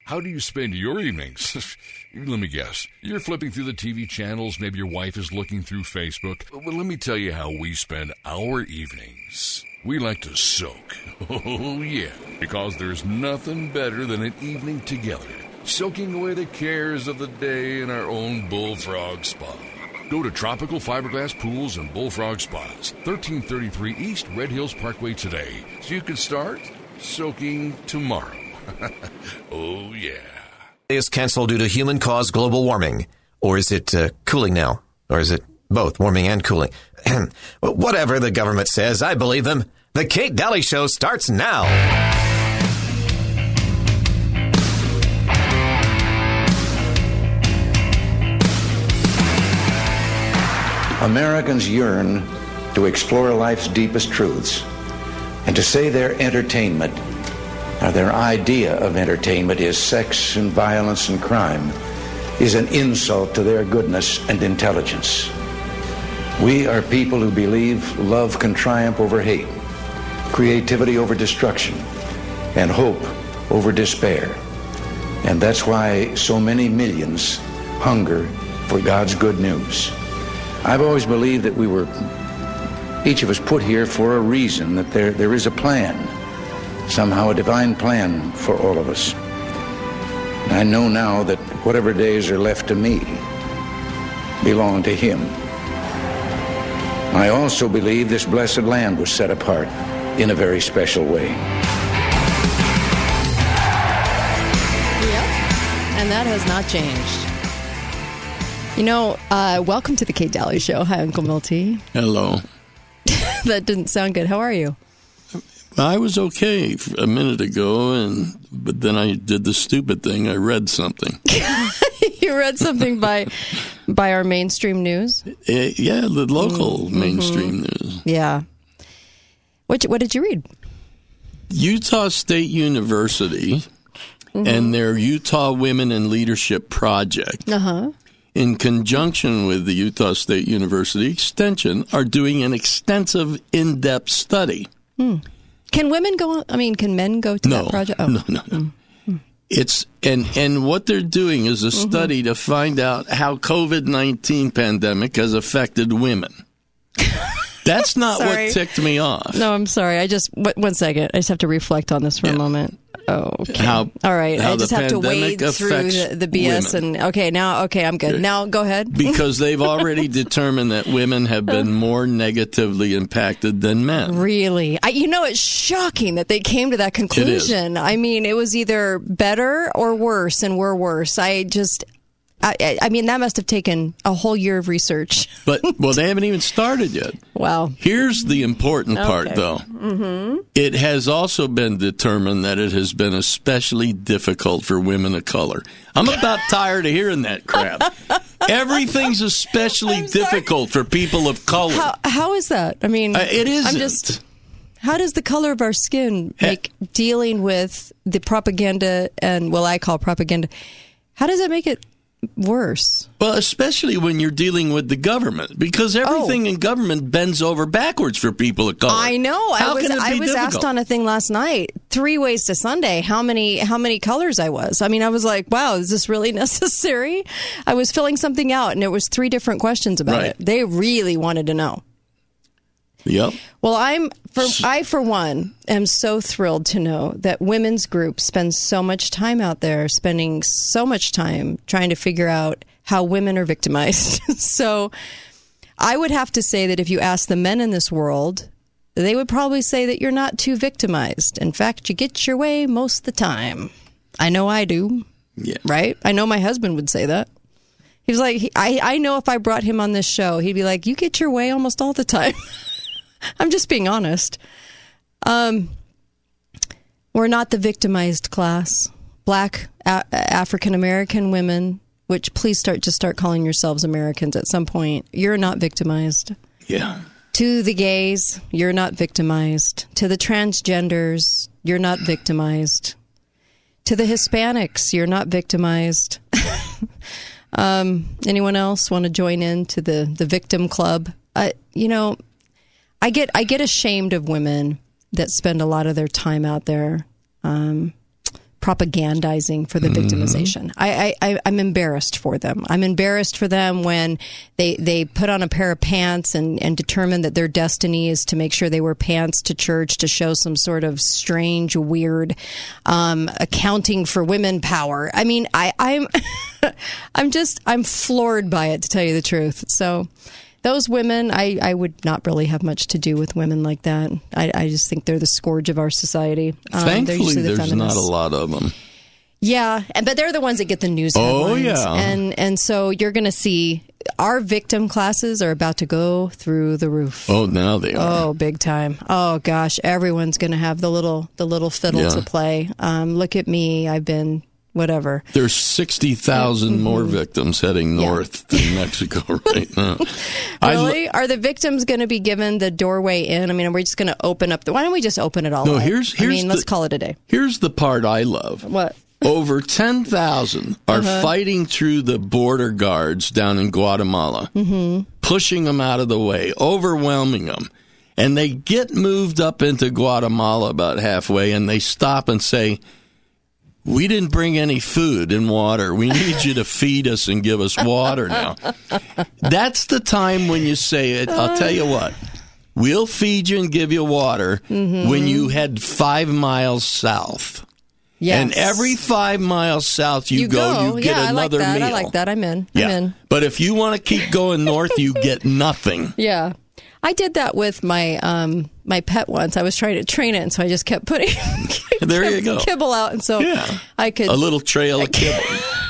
How do you spend your evenings? Let me guess. You're flipping through the TV channels. Maybe your wife is looking through Facebook. Well, let me tell you how we spend our evenings. We like to soak. Oh, yeah. Because there's nothing better than an evening together, soaking away the cares of the day in our own Bullfrog Spa. Go to Tropical Fiberglass Pools and Bullfrog Spas, 1333 East Red Hills Parkway today, so you can start soaking tomorrow. Oh, yeah. Is canceled due to human-caused global warming. Or is it cooling now? Or is it both, warming and cooling? Whatever the government says, I believe them. The Kate Daly Show starts now. Americans yearn to explore life's deepest truths, and to say their entertainment, or their idea of entertainment, is sex and violence and crime, is an insult to their goodness and intelligence. We are people who believe love can triumph over hate, creativity over destruction, and hope over despair. And that's why so many millions hunger for God's good news. I've always believed that we were, each of us, put here for a reason, that there is a plan, somehow a divine plan for all of us. And I know now that whatever days are left to me belong to Him. I also believe this blessed land was set apart in a very special way. Yep. And that has not changed. You know, welcome to the Kate Daly Show. Hi, Uncle Milty. Hello. That didn't sound good. How are you? I was okay a minute ago, but then I did the stupid thing. I read something. You read something by our mainstream news? Yeah, the local mainstream news. Yeah. What did you read? Utah State University and their Utah Women in Leadership Project, in conjunction with the Utah State University Extension, are doing an extensive, in-depth study. Can women go? Can men go to that project? Oh. No. It's and what they're doing is a study to find out how COVID-19 pandemic has affected women. That's not what ticked me off. No, I'm sorry. One second. I just have to reflect on this for a moment. Oh, okay. All right. I just have to wade through the BS women. I'm good. Now, go ahead. Because they've already determined that women have been more negatively impacted than men. Really? It's shocking that they came to that conclusion. It was either better or worse, and we're worse. That must have taken a whole year of research. But, they haven't even started yet. Wow. Here's the important part, though. It has also been determined that it has been especially difficult for women of color. I'm about tired of hearing that crap. Everything's especially difficult for people of color. How is that? It isn't. How does the color of our skin make dealing with the propaganda and, I call propaganda, how does it make it worse? Well, especially when you're dealing with the government, because everything in government bends over backwards for people of color. I know. I was asked on a thing last night, 3 ways to Sunday, how many colors I was. I was like, wow, is this really necessary? I was filling something out, and it was 3 different questions about it. They really wanted to know. Yep. Well, I, for one, am so thrilled to know that women's groups spend so much time out there, spending so much time trying to figure out how women are victimized. So I would have to say that if you ask the men in this world, they would probably say that you're not too victimized. In fact, you get your way most of the time. I know I do. Yeah. Right? I know my husband would say that. He was like, I know if I brought him on this show, he'd be like, you get your way almost all the time. I'm just being honest. We're not the victimized class. Black African-American women, which please start calling yourselves Americans at some point. You're not victimized. Yeah. To the gays, you're not victimized. To the transgenders, you're not victimized. To the Hispanics, you're not victimized. Anyone else want to join in to the victim club? I get ashamed of women that spend a lot of their time out there propagandizing for the victimization. I'm embarrassed for them. I'm embarrassed for them when they put on a pair of pants and determine that their destiny is to make sure they wear pants to church to show some sort of strange, weird accounting for women power. I mean, I'm I'm floored by it, to tell you the truth. So those women, I would not really have much to do with women like that. I just think they're the scourge of our society. Thankfully, there's not a lot of them. Yeah, but they're the ones that get the news headlines. Oh, yeah. And so you're going to see our victim classes are about to go through the roof. Oh, now they are. Oh, big time. Oh, gosh, everyone's going to have the little fiddle to play. Look at me. I've been... whatever. There's 60,000 more victims heading north to Mexico right now. Really? Are the victims going to be given the doorway in? I mean, are we just going to open up? Why don't we just open it all up? Let's call it a day. Here's the part I love. What? Over 10,000 are fighting through the border guards down in Guatemala, pushing them out of the way, overwhelming them. And they get moved up into Guatemala about halfway, and they stop and say, "We didn't bring any food and water. We need you to feed us and give us water now." That's the time when you say it. I'll tell you what. We'll feed you and give you water when you head 5 miles south. Yes. And every 5 miles south you get another meal. I like that. I'm in. I'm in. But if you want to keep going north, you get nothing. Yeah. I did that with my my pet once. I was trying to train it, and so I just kept putting you go. Kibble out, and so I could... a little trail of kibble.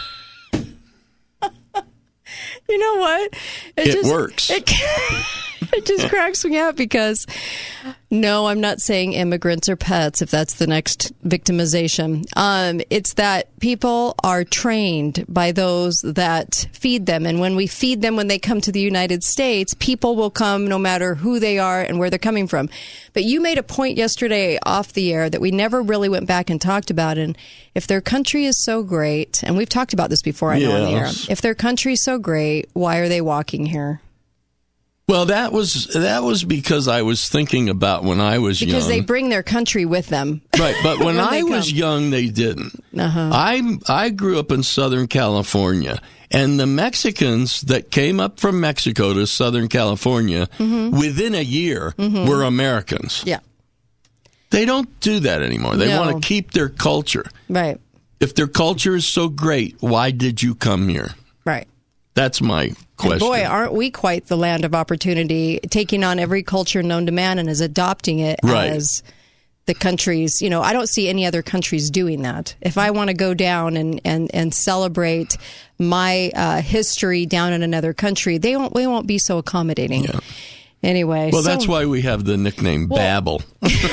You know what? It works. It just cracks me up because, no, I'm not saying immigrants are pets, if that's the next victimization. It's that people are trained by those that feed them. And when we feed them when they come to the United States, people will come no matter who they are and where they're coming from. But you made a point yesterday off the air that we never really went back and talked about. And if their country is so great, and we've talked about this before, I know on the air, if their country is so great, why are they walking here? Well, that was because I was thinking about when I was young. Because they bring their country with them. Right, but when I was young, they didn't. I grew up in Southern California, and the Mexicans that came up from Mexico to Southern California within a year were Americans. Yeah. They don't do that anymore. They want to keep their culture. Right. If their culture is so great, why did you come here? Right. That's my question. And boy, aren't we quite the land of opportunity, taking on every culture known to man and is adopting it as the countries. You know, I don't see any other countries doing that. If I want to go down and celebrate my history down in another country, we won't be so accommodating. Yeah. Anyway. Well, that's why we have the nickname Babel.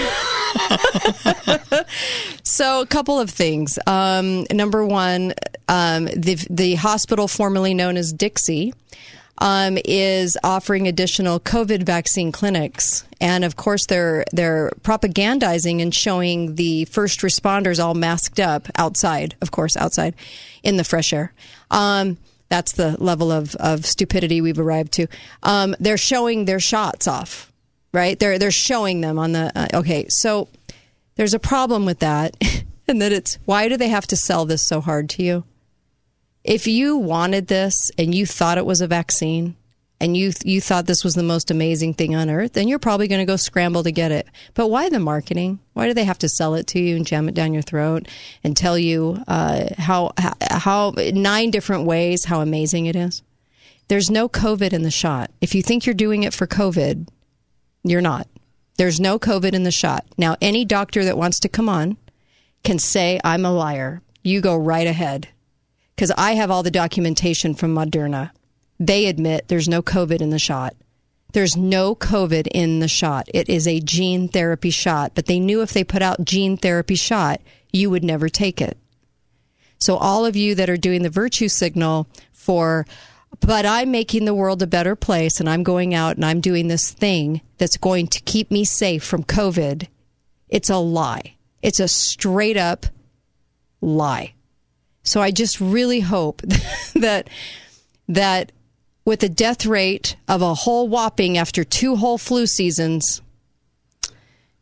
So a couple of things. Number one, the hospital formerly known as Dixie is offering additional COVID vaccine clinics. And, of course, they're propagandizing and showing the first responders all masked up outside in the fresh air. That's the level of stupidity we've arrived to. They're showing their shots off, right? They're showing them on the... okay, so there's a problem with that, and that it's, why do they have to sell this so hard to you? If you wanted this and you thought it was a vaccine and you thought this was the most amazing thing on earth, then you're probably going to go scramble to get it. But why the marketing? Why do they have to sell it to you and jam it down your throat and tell you how 9 different ways how amazing it is? There's no COVID in the shot. If you think you're doing it for COVID, you're not. There's no COVID in the shot. Now, any doctor that wants to come on can say I'm a liar. You go right ahead. Because I have all the documentation from Moderna. They admit there's no COVID in the shot. There's no COVID in the shot. It is a gene therapy shot. But they knew if they put out gene therapy shot, you would never take it. So all of you that are doing the virtue signal but I'm making the world a better place and I'm going out and I'm doing this thing that's going to keep me safe from COVID, it's a lie. It's a straight up lie. So I just really hope that with a death rate of a whole whopping after 2 whole flu seasons,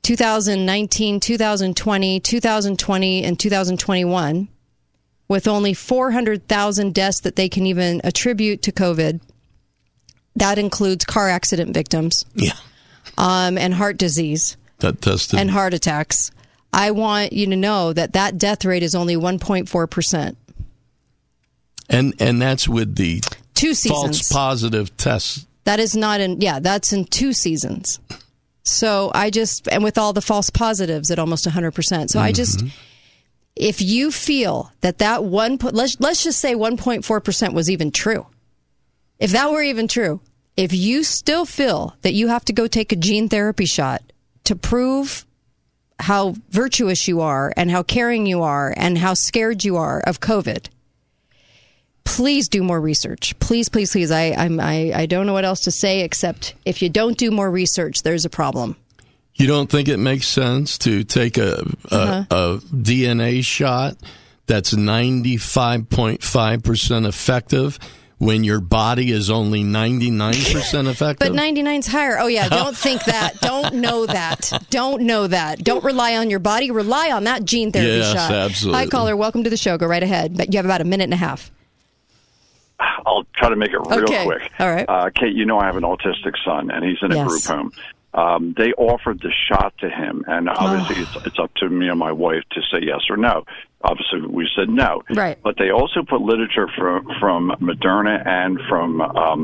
2019, 2020, 2020, and 2021, with only 400,000 deaths that they can even attribute to COVID. That includes car accident victims, and heart disease, and heart attacks. I want you to know that death rate is only 1.4%. And that's with the 2 seasons. False positive tests. That is not in, that's in 2 seasons. So and with all the false positives at almost 100%. So if you feel that let's just say 1.4% was even true. If that were even true, if you still feel that you have to go take a gene therapy shot to prove how virtuous you are and how caring you are and how scared you are of COVID, please do more research. Please, please, please. I don't know what else to say except if you don't do more research, there's a problem. You don't think it makes sense to take a DNA shot that's 95.5% effective when your body is only 99% effective? But 99's higher. Oh, yeah. Don't think that. Don't know that. Don't know that. Don't rely on your body. Rely on that gene therapy shot. Yes, absolutely. Hi, caller. Welcome to the show. Go right ahead. But you have about a minute and a half. I'll try to make it real quick. All right. Kate, you know I have an autistic son, and he's in a group home. They offered the shot to him, and obviously it's up to me and my wife to say yes or no. Obviously, we said no. Right. But they also put literature from Moderna and from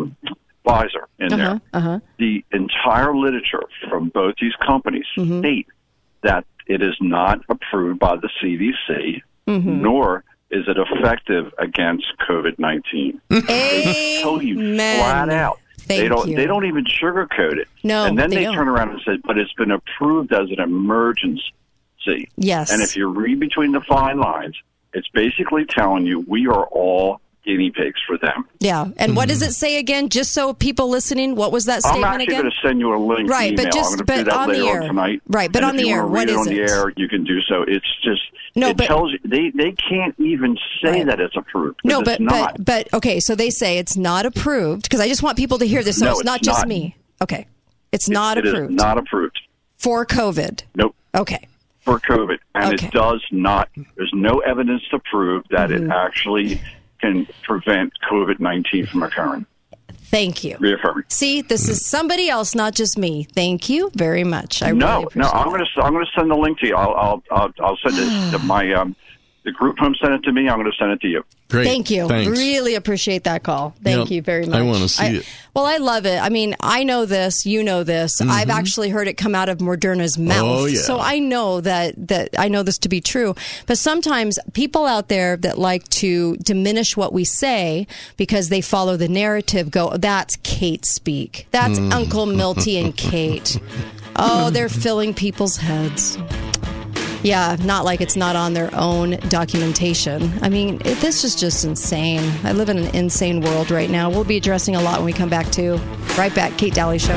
Pfizer in there. The entire literature from both these companies state that it is not approved by the CDC, nor is it effective against COVID-19. They tell you flat out. They don't even sugarcoat it. No, and then they don't. turn around and say, but it's been approved as an emergency. Yes. And if you read between the fine lines, it's basically telling you we are all guinea pigs for them. Yeah. And what does it say again? Just so people listening, what was that statement again? I'm actually going to send you a link. Right, email. but just I'm going to do that on later the air on tonight. Right, but and on the air, what is it? On the air, you can do so. It's just tells you they can't even say that it's approved. No, it's not. but okay. So they say it's not approved because I just want people to hear this. So No, it's not it's just not. me. Okay, it's not approved. It is not approved For COVID. Nope. Okay. For COVID, and Okay. it does not. There's no evidence to prove that it actually can prevent COVID-19 from occurring. Thank you. Reaffirming. See, this is somebody else, not just me. Thank you very much. I really No, appreciate I'm it. going to send the link to you. I'll send it to my the group home sent it to me. I'm going to send it to you. Great. Thank you. Thanks. Really appreciate that call. Thank you very much. I want to see it. Well, I love it. I mean, I know this. You know this. I've actually heard it come out of Moderna's mouth. Oh, yeah. So I know that I know this to be true. But sometimes people out there that like to diminish what we say because they follow the narrative go, that's Kate speak. That's Uncle Milty and Kate. Oh, they're filling people's heads. Yeah, not like it's not on their own documentation. I mean, this is just insane. I live in an insane world right now. We'll be addressing a lot when we come back, too. Right back, Kate Daly Show.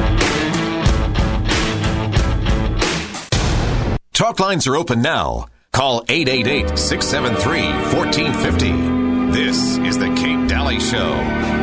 Talk lines are open now. Call 888-673-1450. This is the Kate Daly Show.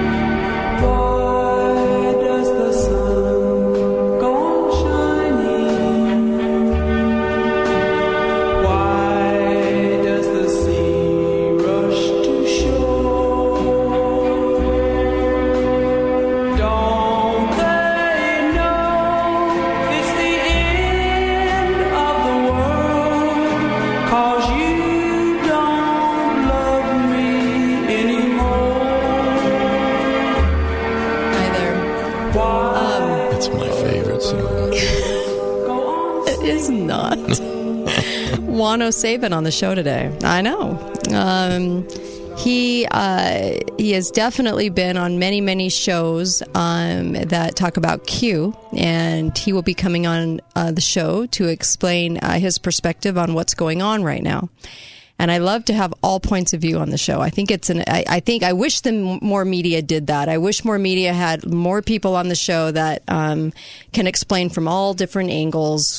It's my favorite song. It is not. Juan O'Savin on the show today. I know. He has definitely been on many shows that talk about Q, and he will be coming on the show to explain his perspective on what's going on right now. And I love to have all points of view on the show. I think I wish more media did that. I wish more media had more people on the show that can explain from all different angles,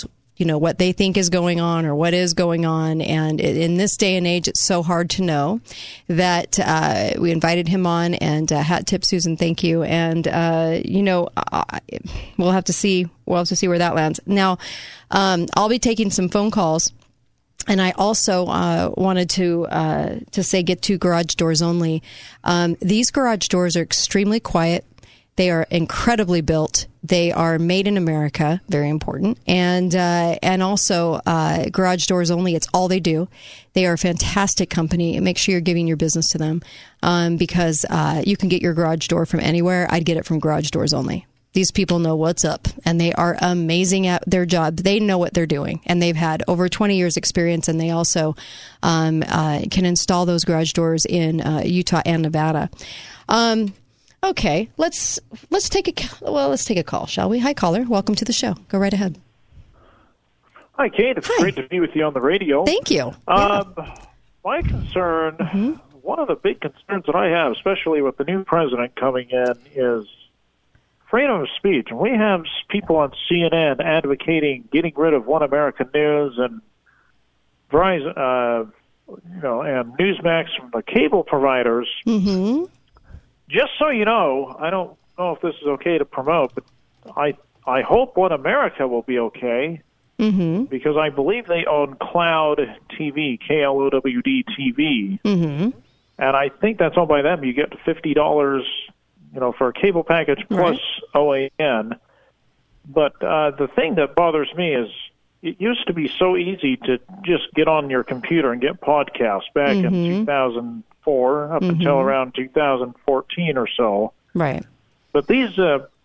what they think is going on or what is going on. And in this day and age, it's so hard to know that we invited him on, and hat tip, Susan, thank you. And, we'll have to see where that lands. Now, I'll be taking some phone calls. And I also wanted to say get to garage doors only. These garage doors are extremely quiet. They are incredibly built. They are made in America, very important. And also garage doors only. It's all they do. They are a fantastic company. Make sure you're giving your business to them because you can get your garage door from anywhere. I'd get it from Garage Doors Only. These people know what's up, and they are amazing at their job. They know what they're doing, and they've had over 20 years experience, and they also can install those garage doors in Utah and Nevada. Okay, let's take a call, shall we? Hi, caller. Welcome to the show. Go right ahead. Hi, Kate. It's great to be with you on the radio. Thank you. My concern, one of the big concerns that I have, especially with the new president coming in, is freedom of speech. And we have people on CNN advocating getting rid of One American News and Verizon, and Newsmax from the cable providers. Mm-hmm. Just so you know, I don't know if this is okay to promote, but I hope One America will be okay because I believe they own Cloud TV, KLOWD TV, and I think that's owned by them. You get $50. For a cable package plus OAN. But the thing that bothers me is it used to be so easy to just get on your computer and get podcasts back in 2004 up until around 2014 or so. Right. But these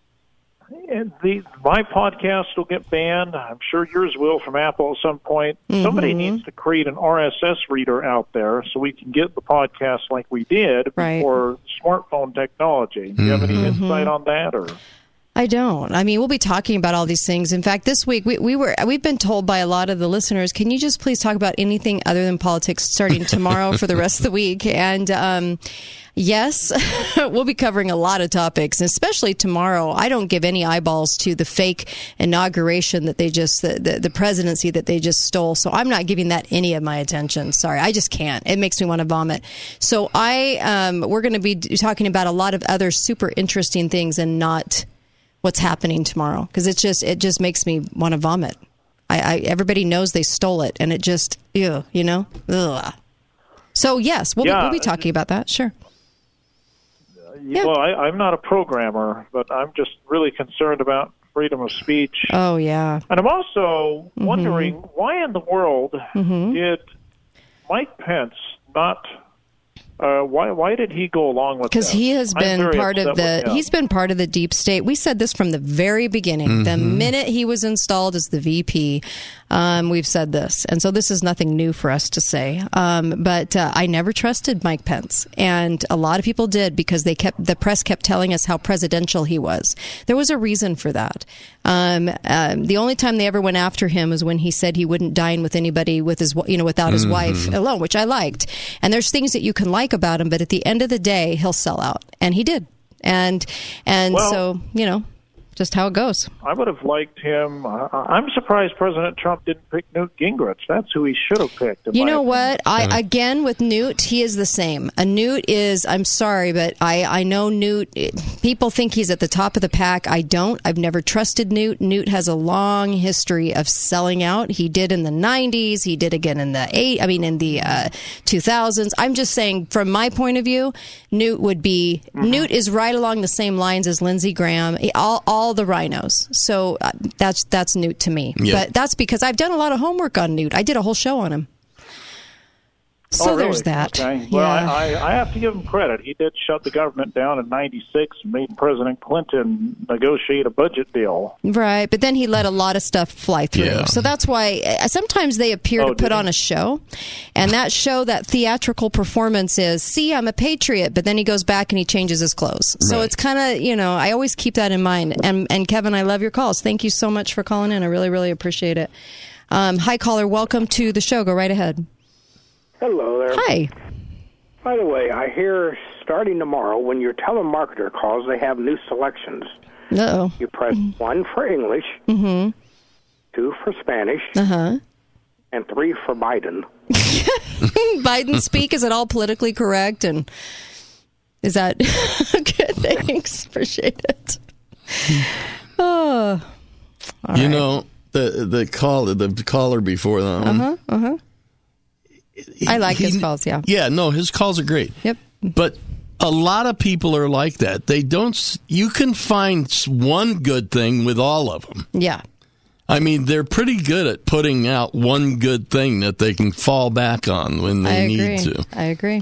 my podcast will get banned. I'm sure yours will from Apple at some point. Somebody needs to create an RSS reader out there so we can get the podcast like we did before smartphone technology. Do you have any insight on that? Or I don't. I mean, we'll be talking about all these things. In fact, this week we've been told by a lot of the listeners, can you just please talk about anything other than politics starting tomorrow for the rest of the week? And yes, we'll be covering a lot of topics, especially tomorrow. I don't give any eyeballs to the fake inauguration that they just, the presidency that they just stole. So I'm not giving that any of my attention. Sorry, I just can't. It makes me want to vomit. So we're going to be talking about a lot of other super interesting things and not what's happening tomorrow, because it just makes me want to vomit. Everybody knows they stole it, and it just, ugh. So yes, we'll be talking about that. Sure. Yeah. Well, I'm not a programmer, but I'm just really concerned about freedom of speech. Oh yeah. And I'm also wondering why in the world did Mike Pence not? Why did he go along with that? Because he has been he's been part of the deep state. We said this from the very beginning. The minute he was installed as the VP, we've said this. And so this is nothing new for us to say. But I never trusted Mike Pence. And a lot of people did because the press kept telling us how presidential he was. There was a reason for that. The only time they ever went after him was when he said he wouldn't dine with anybody with his, without his wife alone, which I liked. And there's things that you can like about him, but at the end of the day, he'll sell out, and he did. And so just how it goes. I would have liked him. I'm surprised President Trump didn't pick Newt Gingrich. That's who he should have picked. You know what? Again, with Newt, he is the same. Newt is, I'm sorry, but I know Newt. People think he's at the top of the pack. I don't. I've never trusted Newt. Newt has a long history of selling out. He did in the 90s. He did again in the 2000s. I'm just saying, from my point of view, Newt would be, Newt is right along the same lines as Lindsey Graham. All the rhinos. So that's Newt to me. Yeah. But that's because I've done a lot of homework on Newt. I did a whole show on him. So really? There's that. Okay. Well, I have to give him credit. He did shut the government down in 96 and made President Clinton negotiate a budget deal. Right, but then he let a lot of stuff fly through. Yeah. So that's why sometimes they appear to put on a show, and that show, that theatrical performance is, see, I'm a patriot, but then he goes back and he changes his clothes. Right. So it's kind of, I always keep that in mind. And Kevin, I love your calls. Thank you so much for calling in. I really, really appreciate it. Hi, caller. Welcome to the show. Go right ahead. Hello there. Hi. By the way, I hear starting tomorrow, when your telemarketer calls, they have new selections. Uh-oh. You press 1 for English, 2 for Spanish, and 3 for Biden. Biden speak, is it all politically correct? And is that good? Thanks. Appreciate it. Oh, you right. know, the caller before that one. I like his calls, yeah. Yeah, no, his calls are great. Yep. But a lot of people are like that. You can find one good thing with all of them. Yeah. I mean, they're pretty good at putting out one good thing that they can fall back on when they need to. I agree.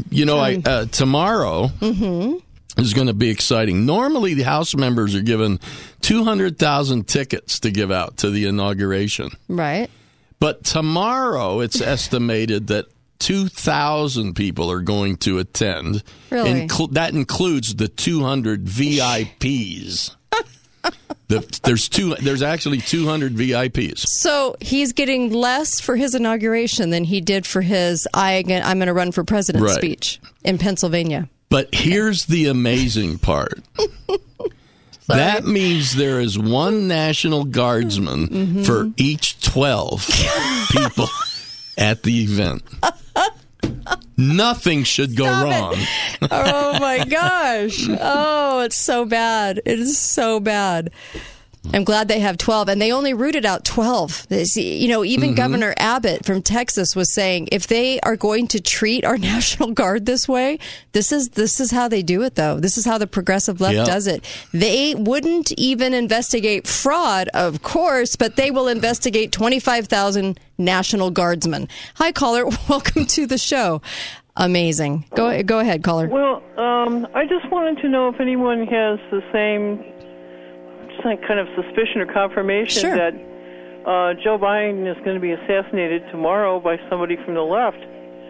Tomorrow is going to be exciting. Normally, the House members are given 200,000 tickets to give out to the inauguration. Right. But tomorrow, it's estimated that 2,000 people are going to attend. Really? That includes the 200 VIPs. There's actually 200 VIPs. So he's getting less for his inauguration than he did for his I'm going to run for president speech in Pennsylvania. But here's the amazing part. That means there is one National Guardsman for each 12 people at the event. Nothing should go wrong. Oh, my gosh. Oh, it's so bad. It is so bad. I'm glad they have 12, and they only rooted out 12. Even Governor Abbott from Texas was saying, if they are going to treat our National Guard this way, this is how they do it, though. This is how the progressive left does it. They wouldn't even investigate fraud, of course, but they will investigate 25,000 National Guardsmen. Hi, caller. Welcome to the show. Amazing. Go ahead, caller. Well, I just wanted to know if anyone has the same kind of suspicion or confirmation that Joe Biden is going to be assassinated tomorrow by somebody from the left.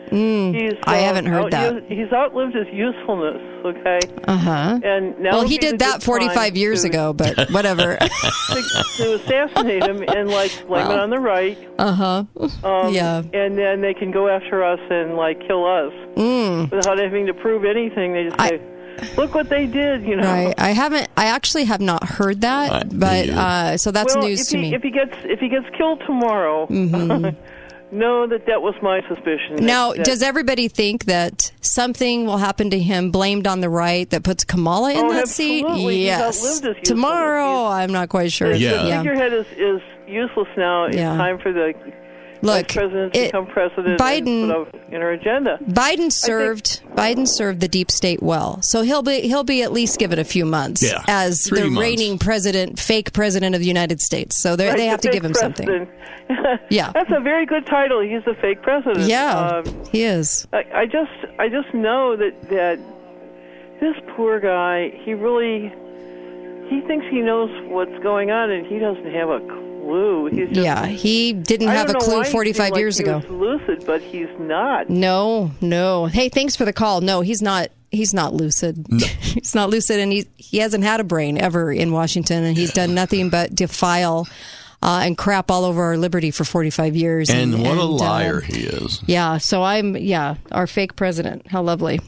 I haven't heard that. He's outlived his usefulness, okay? And now he did that 45 years ago, but whatever. to assassinate him and, blame it on the right. And then they can go after us and, kill us. Without having to prove anything. They just say, look what they did, Right. I actually have not heard that, but so that's news to me. If he gets killed tomorrow, know that was my suspicion. Now, does everybody think that something will happen to him blamed on the right that puts Kamala in that seat? Yes. Tomorrow, I'm not quite sure. The figurehead is useless now. It's time for the Vice President to become president and put up in her agenda. Biden served the deep state well, so he'll be at least given a few months as the reigning president, fake president of the United States. So they have to give him something. That's a very good title. He's a fake president. Yeah, he is. I just know that this poor guy. He thinks he knows what's going on, and he doesn't have a clue. He didn't have a clue 45 years ago. He's lucid, but he's not. No. Hey, thanks for the call. No, he's not. He's not lucid. No. He's not lucid, and he hasn't had a brain ever in Washington, and he's done nothing but defile and crap all over our liberty for 45 years. And what a liar he is. Yeah. So our fake president. How lovely.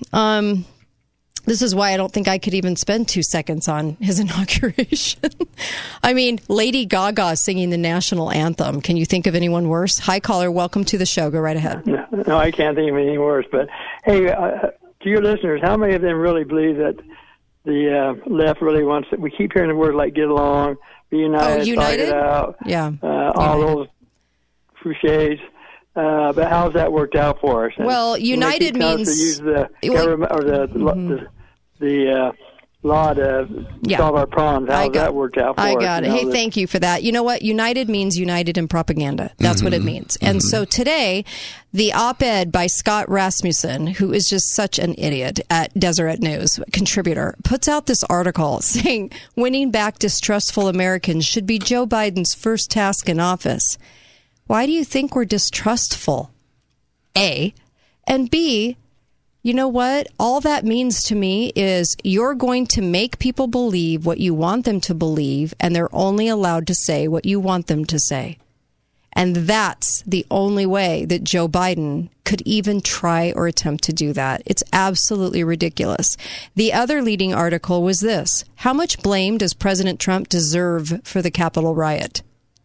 This is why I don't think I could even spend 2 seconds on his inauguration. I mean, Lady Gaga singing the national anthem. Can you think of anyone worse? Hi, caller. Welcome to the show. Go right ahead. No, I can't think of any worse. But, hey, to your listeners, how many of them really believe that the left really wants it? We keep hearing the words like get along, be united, fight it out. Yeah. All those cliches. But how's that worked out for us? Well, united means to use the government or the law to solve our problems. How's that worked out for us? I got it. Hey, thank you for that. You know what? United means united in propaganda. That's what it means. And so today, the op-ed by Scott Rasmussen, who is just such an idiot at Deseret News, contributor, puts out this article saying winning back distrustful Americans should be Joe Biden's first task in office. Why do you think we're distrustful? A. And B, you know what? All that means to me is you're going to make people believe what you want them to believe, and they're only allowed to say what you want them to say. And that's the only way that Joe Biden could even try or attempt to do that. It's absolutely ridiculous. The other leading article was this. How much blame does President Trump deserve for the Capitol riot?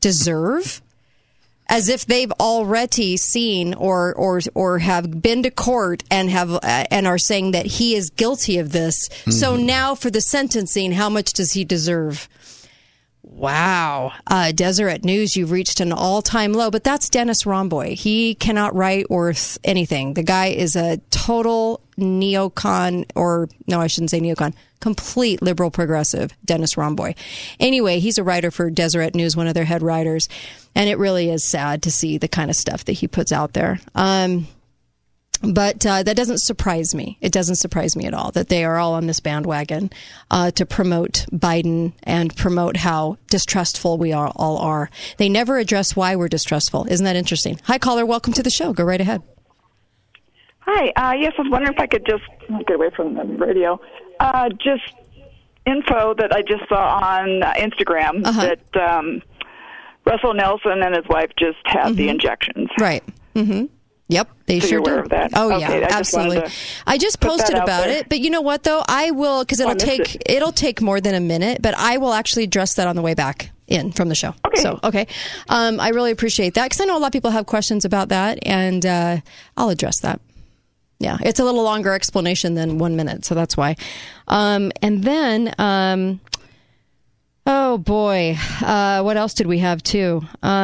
deserve? As if they've already seen or have been to court and are saying that he is guilty of this. Mm-hmm. So now for the sentencing, how much does he deserve? Wow. Deseret News, you've reached an all-time low, but that's Dennis Romboy. He cannot write worth anything. The guy is a total neocon, or no, I shouldn't say neocon, complete liberal progressive, Dennis Romboy. Anyway, he's a writer for Deseret News, one of their head writers, and it really is sad to see the kind of stuff that he puts out there. But that doesn't surprise me. It doesn't surprise me at all that they are all on this bandwagon to promote Biden and promote how distrustful we all are. They never address why we're distrustful. Isn't that interesting? Hi, caller. Welcome to the show. Go right ahead. Hi. Yes, I was wondering if I could just get away from the radio. Just info that I just saw on Instagram that Russell Nelson and his wife just had the injections. Right. Mm-hmm. Yep, they so sure you're aware do. Of that? Oh okay, yeah, absolutely. I just posted about it, but you know what though? I will, because it'll take more than a minute, but I will actually address that on the way back in from the show. Okay. So I really appreciate that because I know a lot of people have questions about that, and I'll address that. Yeah, it's a little longer explanation than 1 minute, so that's why. And then, oh boy, what else did we have too?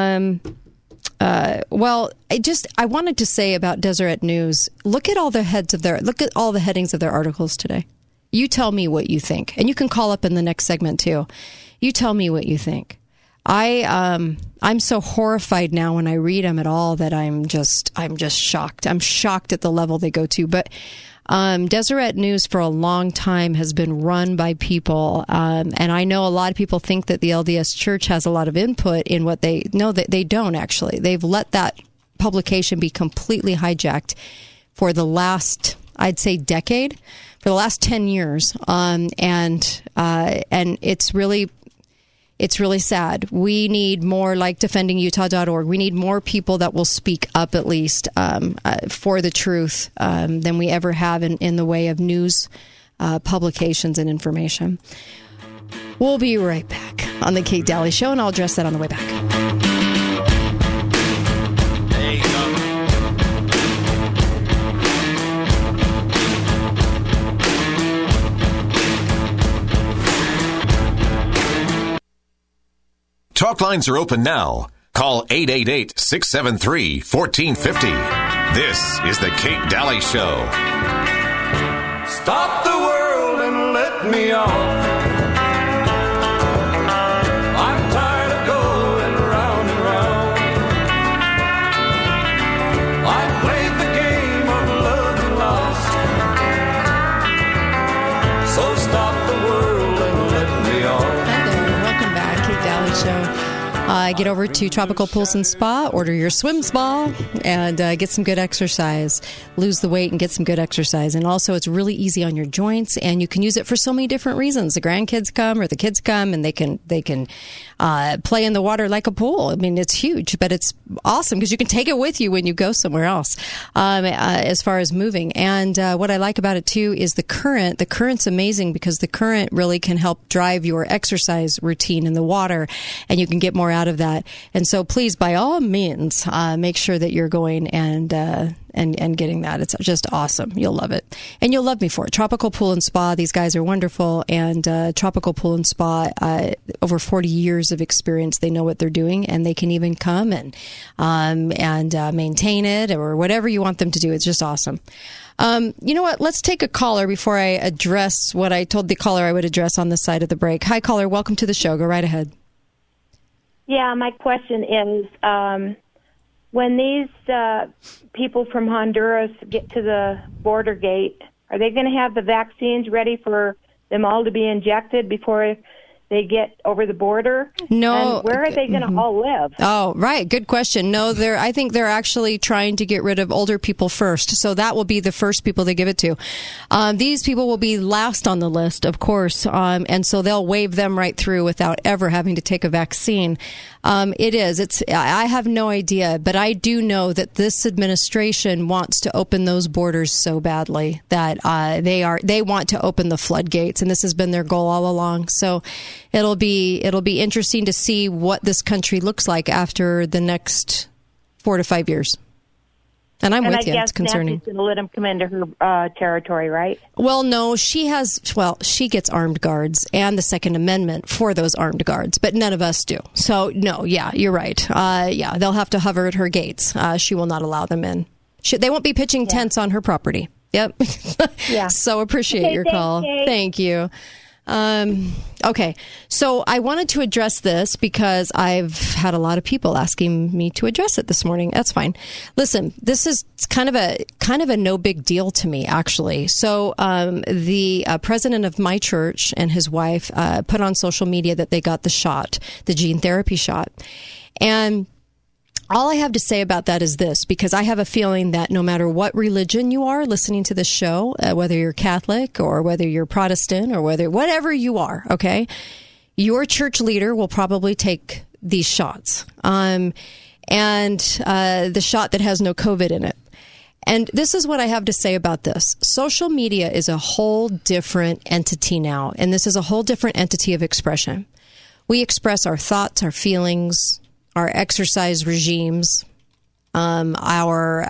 I wanted to say about Deseret News, look at all the headings of their articles today. You tell me what you think. And you can call up in the next segment too. You tell me what you think. I'm so horrified now when I read them at all that I'm just shocked. I'm shocked at the level they go to. But Deseret News for a long time has been run by people, and I know a lot of people think that the LDS Church has a lot of input in what they know that they don't actually. They've let that publication be completely hijacked for the last, I'd say, decade, for the last 10 years, and it's really sad. We need more, like defendingutah.org. We need more people that will speak up at least for the truth than we ever have in the way of news publications and information. We'll be right back on the Kate Daly Show, and I'll address that on the way back. Talk lines are open now. Call 888-673-1450. This is the Kate Daly Show. Stop the world and let me off. I'm tired of going round and round. I played the game of love and loss. So stop the world and let me off. Hi there. Welcome back, Kate Daly Show. Get over to Tropical Pools and Spa, order your swim spa, and get some good exercise. Lose the weight and get some good exercise. And also, it's really easy on your joints, and you can use it for so many different reasons. The grandkids come or the kids come, and they can play in the water like a pool. I mean, it's huge, but it's awesome because you can take it with you when you go somewhere else as far as moving. And what I like about it, too, is the current. The current's amazing because the current really can help drive your exercise routine in the water, and you can get more out of that. And so please, by all means, make sure that you're going and getting that. It's just awesome. You'll love it. And you'll love me for it. Tropical Pool and Spa. These guys are wonderful. And Tropical Pool and Spa, over 40 years of experience. They know what they're doing, and they can even come and maintain it or whatever you want them to do. It's just awesome. You know what? Let's take a caller before I address what I told the caller I would address on the side of the break. Hi, caller. Welcome to the show. Go right ahead. Yeah, my question is, when these people from Honduras get to the border gate, are they going to have the vaccines ready for them all to be injected before they get over the border? No. And where are they going to all live? Oh, right. Good question. No, I think they're actually trying to get rid of older people first. So that will be the first people they give it to. These people will be last on the list, of course. And so they'll wave them right through without ever having to take a vaccine. It is. I have no idea, but I do know that this administration wants to open those borders so badly that they want to open the floodgates, and this has been their goal all along. So it'll be interesting to see what this country looks like after the next 4 to 5 years. And I'm with you. It's concerning. Nancy's going to let him come into her territory, right? Well, no, she gets armed guards and the Second Amendment for those armed guards, but none of us do. So, no, yeah, you're right. They'll have to hover at her gates. She will not allow them in. They won't be pitching tents on her property. Yep. Yeah. So appreciate your call. Thank you. Okay, so I wanted to address this because I've had a lot of people asking me to address it this morning. That's fine. Listen, this is kind of a no big deal to me, actually. So the president of my church and his wife put on social media that they got the shot, the gene therapy shot, and all I have to say about that is this, because I have a feeling that no matter what religion you are listening to this show, whether you're Catholic or whether you're Protestant or whatever you are, okay, your church leader will probably take these shots. And the shot that has no COVID in it. And this is what I have to say about this. Social media is a whole different entity now, and this is a whole different entity of expression. We express our thoughts, our feelings, our exercise regimes, our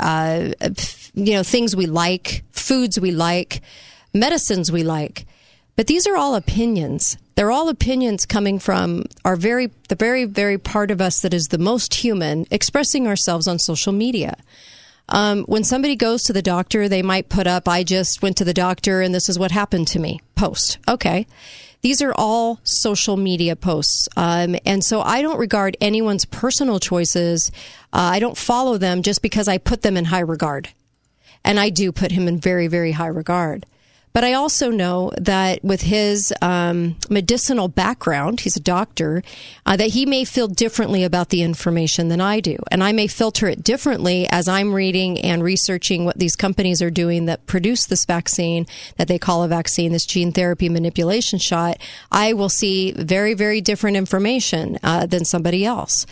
things we like, foods we like, medicines we like. But these are all opinions. They're all opinions coming from the very, very part of us that is the most human, expressing ourselves on social media. When somebody goes to the doctor, they might put up, I just went to the doctor and this is what happened to me. Post. Okay. These are all social media posts. And so I don't regard anyone's personal choices. I don't follow them just because I put them in high regard. And I do put him in very, very high regard. But I also know that with his medicinal background, he's a doctor, that he may feel differently about the information than I do. And I may filter it differently as I'm reading and researching what these companies are doing that produce this vaccine that they call a vaccine, this gene therapy manipulation shot. I will see very, very different information than somebody else.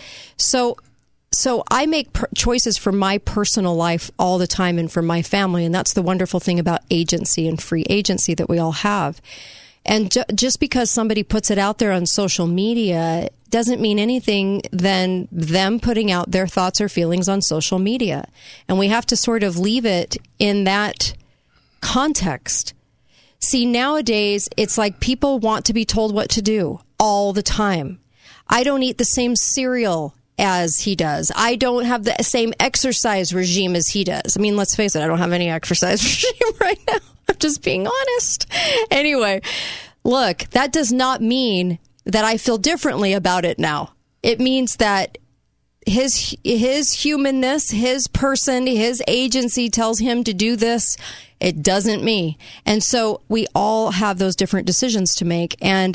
So I make choices for my personal life all the time and for my family, and that's the wonderful thing about agency and free agency that we all have. And just because somebody puts it out there on social media doesn't mean anything than them putting out their thoughts or feelings on social media. And we have to sort of leave it in that context. See, nowadays, it's like people want to be told what to do all the time. I don't eat the same cereal as he does. I don't have the same exercise regime as he does. I mean, let's face it, I don't have any exercise regime right now. I'm just being honest. Anyway, look, that does not mean that I feel differently about it now. It means that his humanness, his person, his agency tells him to do this. It doesn't me. And so we all have those different decisions to make. And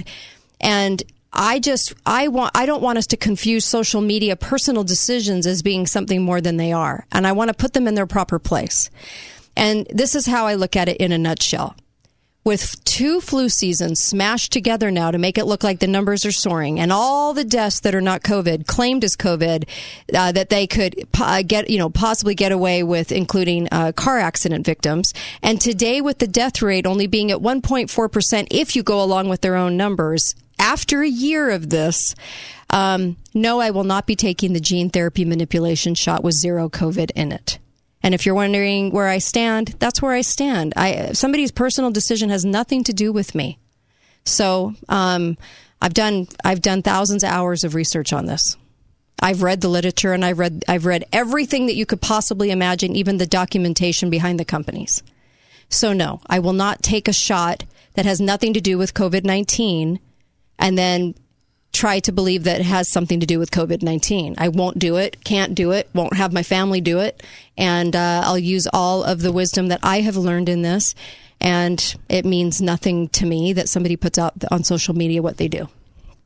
I don't want us to confuse social media personal decisions as being something more than they are. And I want to put them in their proper place. And this is how I look at it in a nutshell. With 2 flu seasons smashed together now to make it look like the numbers are soaring, and all the deaths that are not COVID claimed as COVID that they could possibly get away with, including car accident victims. And today, with the death rate only being at 1.4%, if you go along with their own numbers, after a year of this, no, I will not be taking the gene therapy manipulation shot with 0 COVID in it. And if you're wondering where I stand, that's where I stand. Somebody's personal decision has nothing to do with me. So I've done thousands of hours of research on this. I've read the literature, and I've read everything that you could possibly imagine, even the documentation behind the companies. So no, I will not take a shot that has nothing to do with COVID-19 and then try to believe that it has something to do with COVID-19. I won't do it, can't do it, won't have my family do it, and I'll use all of the wisdom that I have learned in this, and it means nothing to me that somebody puts out on social media what they do.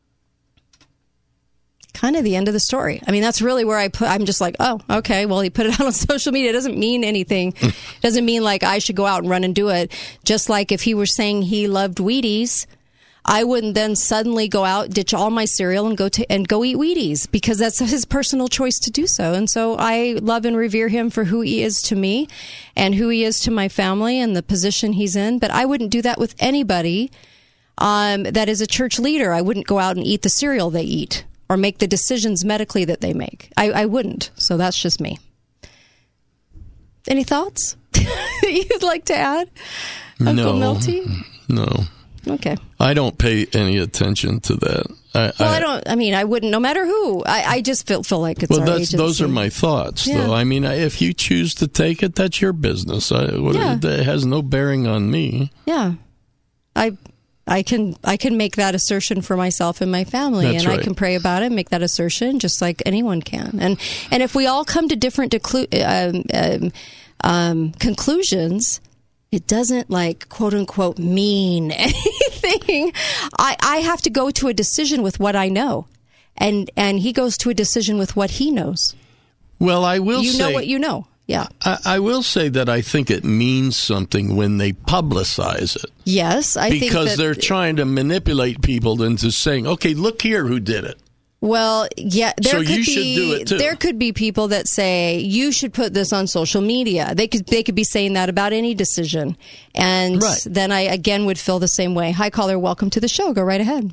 Kind of the end of the story. I mean, that's really where I'm just like, oh, okay, well, he put it out on social media. It doesn't mean anything. It doesn't mean like I should go out and run and do it. Just like if he were saying he loved Wheaties, I wouldn't then suddenly go out, ditch all my cereal, and go eat Wheaties, because that's his personal choice to do so. And so I love and revere him for who he is to me and who he is to my family and the position he's in. But I wouldn't do that with anybody that is a church leader. I wouldn't go out and eat the cereal they eat or make the decisions medically that they make. I wouldn't. So that's just me. Any thoughts you'd like to add, Uncle Milty? No. Okay. I don't pay any attention to that. I wouldn't, no matter who. I just feel like it's our agency. Those are my thoughts, though. I mean, if you choose to take it, that's your business. It has no bearing on me. Yeah. I can make that assertion for myself and my family, That's and right. I can pray about it, make that assertion, just like anyone can. And if we all come to different conclusions, it doesn't, like, quote unquote, mean anything. I have to go to a decision with what I know, and he goes to a decision with what he knows. Well, I will say, you know what you know. Yeah. I will say that I think it means something when they publicize it. Yes, I think because they're trying to manipulate people into saying, okay, look here who did it. Well, yeah, so you should do it too. There could be people that say you should put this on social media. They could be saying that about any decision, and then I again would feel the same way. Hi, caller, welcome to the show. Go right ahead.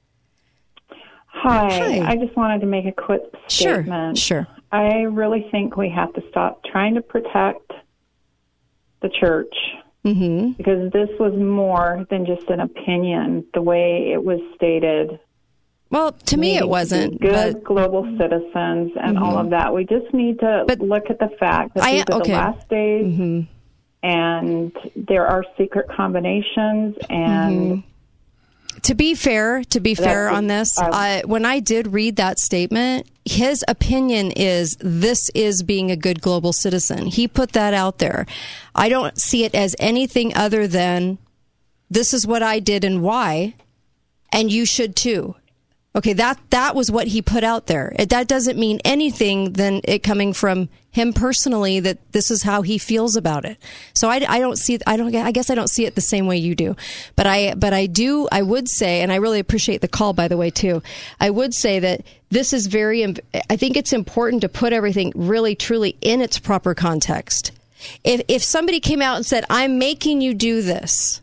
Hi. I just wanted to make a quick statement. Sure. I really think we have to stop trying to protect the church, because this was more than just an opinion, the way it was stated. Well, to me it wasn't. Good global citizens and all of that. We just need to look at the fact that these are the last days, and there are secret combinations, and... To be fair on this, when I did read that statement, his opinion is this is being a good global citizen. He put that out there. I don't see it as anything other than this is what I did and why, and you should too. Okay, that was what he put out there. That doesn't mean anything than it coming from him personally, that this is how he feels about it. So I guess I don't see it the same way you do. But I would say, and I really appreciate the call, by the way, too. I would say that this is I think it's important to put everything really, truly in its proper context. If somebody came out and said, I'm making you do this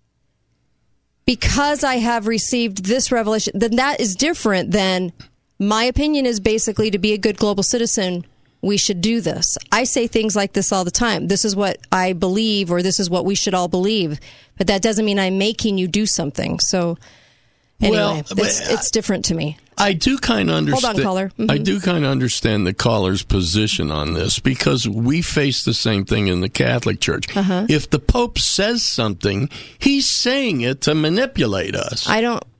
because I have received this revelation, then that is different than my opinion is basically to be a good global citizen, we should do this. I say things like this all the time. This is what I believe, or this is what we should all believe. But that doesn't mean I'm making you do something. So anyway, it's different to me. I do kind of understand. Hold on, caller. I do kind of understand the caller's position on this, because we face the same thing in the Catholic Church. If the Pope says something, he's saying it to manipulate us.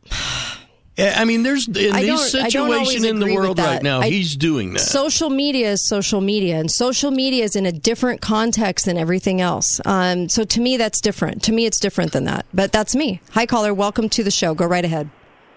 I mean, there's this situation in the world right now. He's doing that. Social media is social media, and social media is in a different context than everything else. So to me, that's different. To me, it's different than that. But that's me. Hi, caller. Welcome to the show. Go right ahead.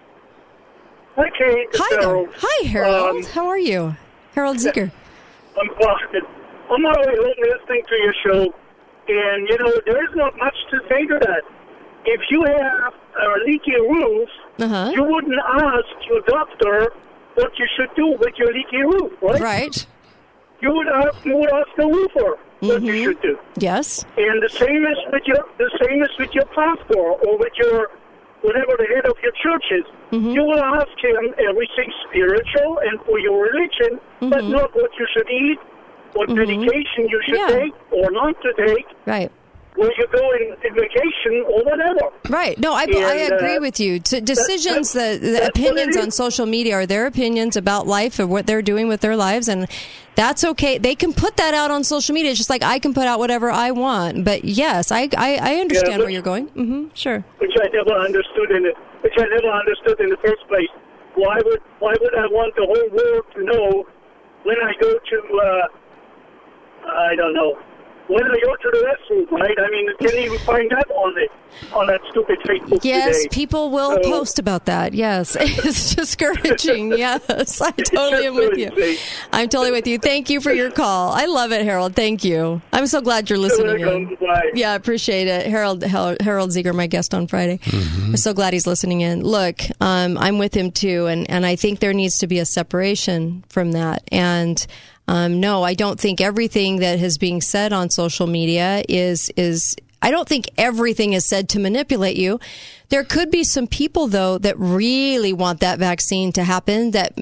Hi, Kate. Hi there. Hi, Harold. How are you? Harold Ziegler. I'm busted. I'm always listening to your show, and, there is not much to say to that. If you have leaky roof, you wouldn't ask your doctor what you should do with your leaky roof, right? Right. You would ask the roofer what you should do. Yes. And the same is with your pastor, or with your whatever the head of your church is. You will ask him everything spiritual and for your religion, but not what you should eat, what medication you should take or not to take. Right. Where you go in vacation or whatever. Right. No, I agree with you. Decisions, the opinions on social media are their opinions about life and what they're doing with their lives, and that's okay. They can put that out on social media just like I can put out whatever I want. But yes, I understand where you're going. Sure. Which I never understood in the first place. Why would I want the whole world to know when I go to I don't know, when they go to the restroom, right? I mean, you can't even find that on that stupid Facebook Yes, today. people will post about that. Yes, it's discouraging. Yes, I totally am with you. I'm totally with you. Thank you for your call. I love it, Harold. Thank you. I'm so glad you're listening in. Yeah, I appreciate it. Harold Ziegler, my guest on Friday. I'm so glad he's listening in. Look, I'm with him too, and I think there needs to be a separation from that. And no, I don't think everything that is being said on social media is I don't think everything is said to manipulate you. There could be some people, though, that really want that vaccine to happen, that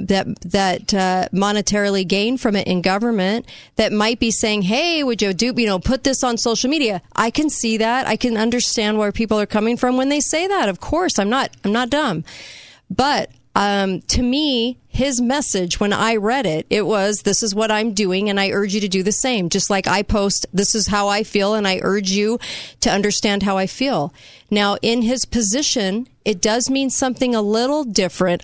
monetarily gain from it in government, that might be saying, hey, would you put this on social media? I can see that. I can understand where people are coming from when they say that. Of course, I'm not dumb. But to me, his message when I read it was, this is what I'm doing, and I urge you to do the same. Just like I post, this is how I feel, and I urge you to understand how I feel. Now, in his position, it does mean something a little different,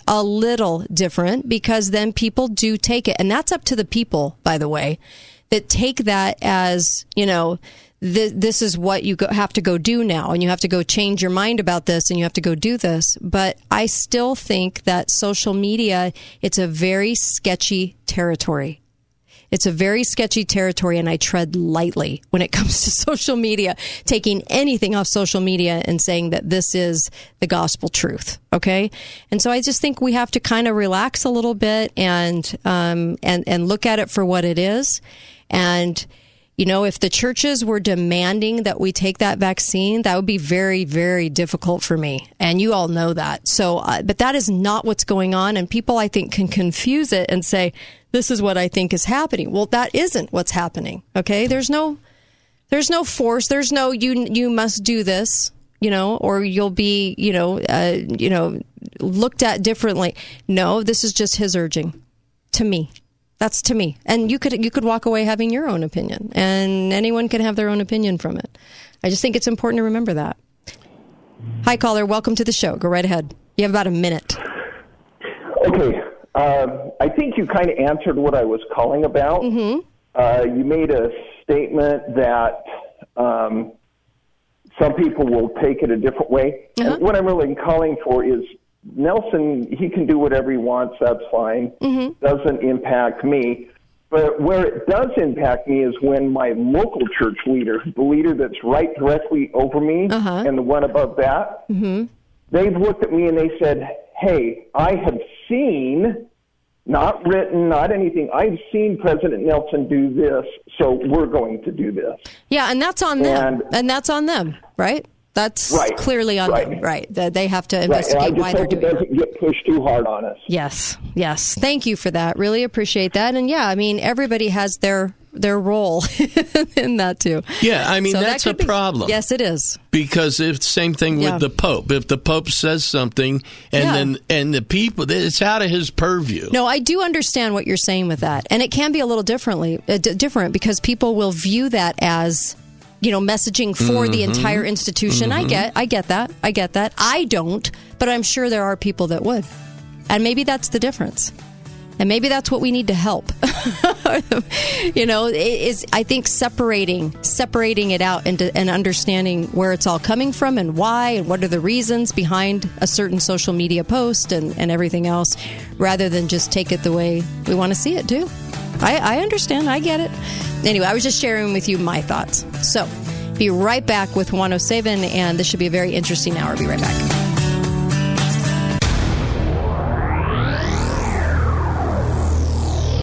because then people do take it. And that's up to the people, by the way, that take that as, this is what you have to go do now, and you have to go change your mind about this, and you have to go do this. But I still think that social media, it's a very sketchy territory. It's a very sketchy territory, and I tread lightly when it comes to social media, taking anything off social media and saying that this is the gospel truth. Okay? And so I just think we have to kind of relax a little bit and look at it for what it is. And if the churches were demanding that we take that vaccine, that would be very, very difficult for me. And you all know that. So, but that is not what's going on. And people, I think, can confuse it and say, this is what I think is happening. Well, that isn't what's happening. Okay. There's no force. There's no, you must do this, or you'll be, looked at differently. No, this is just his urging to me. That's to me. And you could walk away having your own opinion, and anyone can have their own opinion from it. I just think it's important to remember that. Hi, caller. Welcome to the show. Go right ahead. You have about a minute. Okay. I think you kind of answered what I was calling about. Mm-hmm. You made a statement that some people will take it a different way. Uh-huh. And what I'm really calling for is Nelson, he can do whatever he wants, that's fine. Mm-hmm. Doesn't impact me. But where it does impact me is when my local church leader, the leader that's right directly over me, uh-huh. and the one above that, mm-hmm. they've looked at me and they said, hey, I have seen, not written, not anything, I've seen President Nelson do this, so we're going to do this. Yeah, and that's on them. And that's on them, right? That's right. Clearly on them, right? They have to investigate why they're doing it. I just hope it doesn't get pushed too hard on us. Yes. Thank you for that. Really appreciate that. And yeah, I mean, everybody has their role in that too. Yeah, I mean, so that's a problem. Yes, it is. Because it's the same thing with the Pope. If the Pope says something and the people, it's out of his purview. No, I do understand what you're saying with that. And it can be a little different because people will view that as, messaging for the entire institution. Mm-hmm. I get that. I don't, but I'm sure there are people that would. And maybe that's the difference. And maybe that's what we need to help. I think separating it out and understanding where it's all coming from and why and what are the reasons behind a certain social media post and everything else, rather than just take it the way we want to see it too. I understand. I get it. Anyway, I was just sharing with you my thoughts. So, be right back with 107, and this should be a very interesting hour. Be right back.